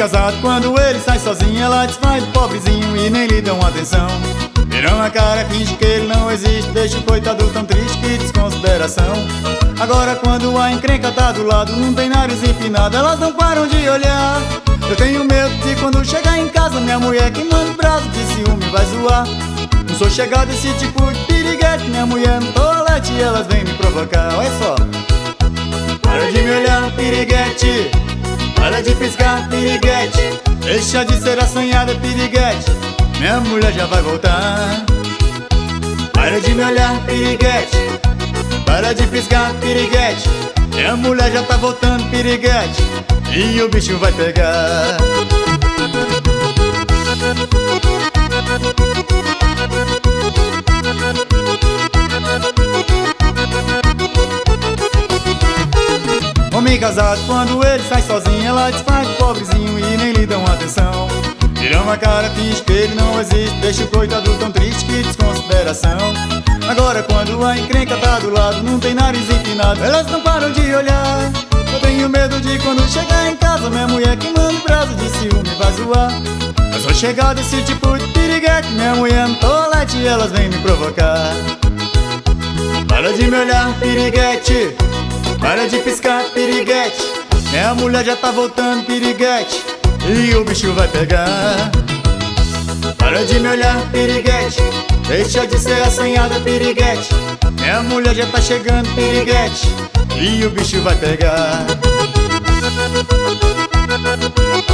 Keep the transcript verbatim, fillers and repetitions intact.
casado, quando ele sai sozinho, ela desfaz do pobrezinho e nem lhe dão atenção. Viram a cara, finge que ele não existe, deixa o coitado tão triste, que desconsideração. Agora quando a encrenca tá do lado, não tem nariz empinado, elas não param de olhar. Eu tenho medo de quando chegar em casa, minha mulher queimando o braço, de ciúme vai zoar. Não sou chegado desse tipo de piriguete, minha mulher no toalete e elas vêm me provocar. Olha só. Para de me olhar, piriguete, para de piscar, piriguete, deixa de ser assanhada, piriguete, minha mulher já vai voltar. Para de me olhar, piriguete, para de piscar, piriguete, minha mulher já tá voltando, piriguete, e o bicho vai pegar. Homem casado, quando ele sai sozinho, ela desfaz do pobrezinho e nem lhe dão atenção. Viram a cara, finge que ele não existe, deixa o coitado tão triste, que desconsideração. Agora quando a encrenca tá do lado, não tem nariz empinado, elas não param de olhar. Eu tenho medo de quando chegar em casa, minha mulher queimando o braço, de ciúme vai zoar. Eu sou chegado desse tipo de piriguete, minha mulher no toalete e elas vêm me provocar. Para de me olhar, piriguete, para de piscar, piriguete, minha mulher já tá voltando, piriguete, e o bicho vai pegar. Para de me olhar, piriguete, deixa de ser assanhada, piriguete, minha mulher já tá chegando, piriguete, e o bicho vai pegar.